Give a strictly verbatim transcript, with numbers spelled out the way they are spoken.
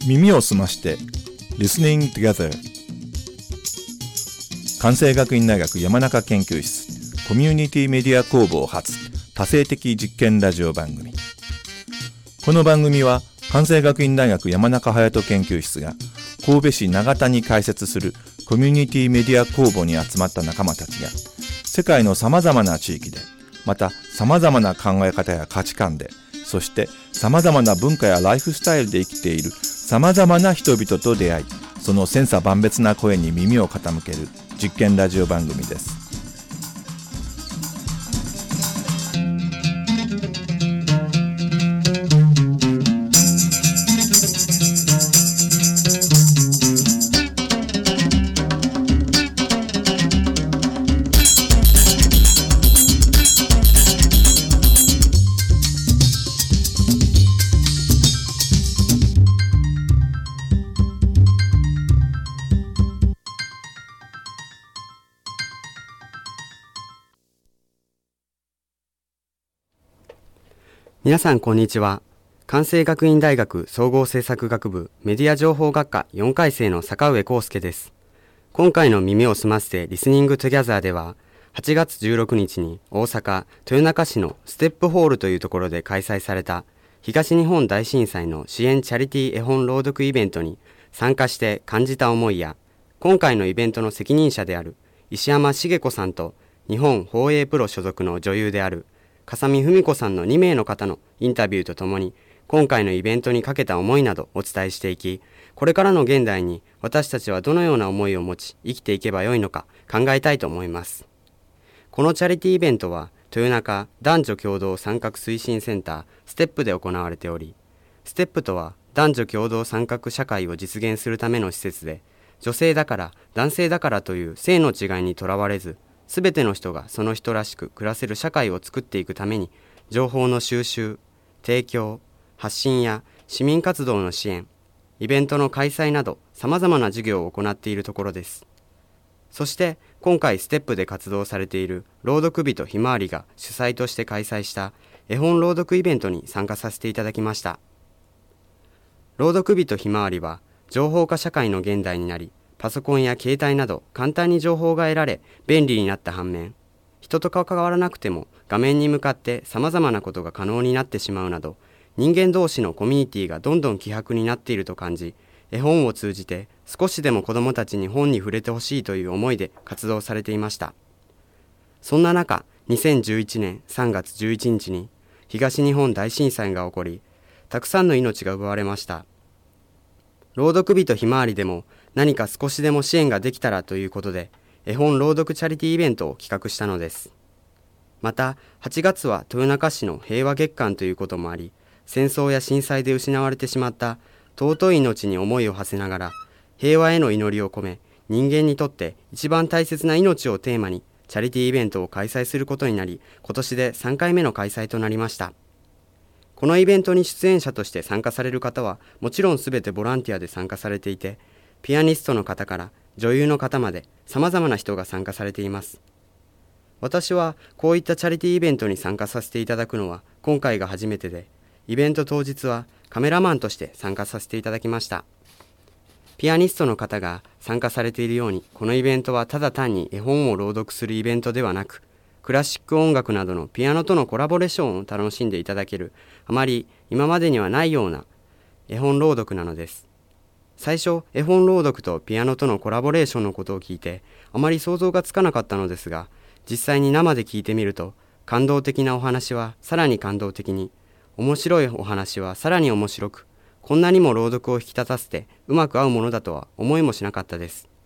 耳を澄まして Listening Together 関西学院大学山中研究室コミュニティメディア工房発多性的実験ラジオ番組。この番組は関西学院大学山中隼人研究室が神戸市長田に開設するコミュニティメディア工房に集まった仲間たちが世界のさまざまな地域でまたさまざまな考え方や価値観でそしてさまざまな文化やライフスタイルで生きているさまざまな人々と出会いその千差万別な声に耳を傾ける実験ラジオ番組です。 皆さんこんにちは。関西学院大学総合政策学部メディア情報学科よんかい生の坂上康介です。今回の耳を澄ませてリスニングトゥギャザーでははちがつじゅうろくにちに大阪豊中市のステップホールというところで開催された東日本大震災の支援チャリティー絵本朗読イベントに参加して感じた思いや今回のイベントの責任者である石山茂子さんと日本放映プロ所属の女優である笠見文子さんのにめいの方のインタビューとともに今回のイベントにかけた思いなどお伝えしていき、これからの現代に私たちはどのような思いを持ち生きていけばよいのか考えたいと思います。このチャリティーイベントは豊中男女共同参画推進センターステップで行われており、ステップとは男女共同参画社会を実現するための施設で、女性だから男性だからという性の違いにとらわれずすべての人がその人らしく暮らせる社会を作っていくために情報の収集、提供、発信や市民活動の支援、イベントの開催などさまざまな事業を行っているところです。そして今回ステップで活動されている朗読人ひまわりが主催として開催した絵本朗読イベントに参加させていただきました。朗読人ひまわりは情報化社会の現代になりパソコンや携帯など簡単に情報が得られ便利になった反面、人と関わらなくても画面に向かってさまざまなことが可能になってしまうなど人間同士のコミュニティがどんどん希薄になっていると感じ、絵本を通じて少しでも子どもたちに本に触れてほしいという思いで活動されていました。そんな中、にせんじゅういちねんさんがつじゅういちにちに東日本大震災が起こり、たくさんの命が奪われました。朗読人ひまわりでも何か少しでも支援ができたらということで絵本朗読チャリティーイベントを企画したのです。またはちがつは豊中市の平和月間ということもあり、戦争や震災で失われてしまった尊い命に思いを馳せながら平和への祈りを込め、人間にとって一番大切な命をテーマにチャリティーイベントを開催することになり、今年でさんかいめの開催となりました。このイベントに出演者として参加される方はもちろんすべてボランティアで参加されていて、ピアニストの方から女優の方まで様々な人が参加されています。私はこういったチャリティーイベントに参加させていただくのは今回が初めてで、イベント当日はカメラマンとして参加させていただきました。ピアニストの方が参加されているように、このイベントはただ単に絵本を朗読するイベントではなく、クラシック音楽などのピアノとのコラボレーションを楽しんでいただける、あまり今までにはないような絵本朗読なのです。最初、絵本朗読とピアノとのコラボレーションのことを聞いて、あまり想像がつかなかったのですが、実際に生で聞いてみると、感動的なお話はさらに感動的に、面白いお話はさらに面白く、こんなにも朗読を引き立たせてうまく合うものだとは思いもしなかったです。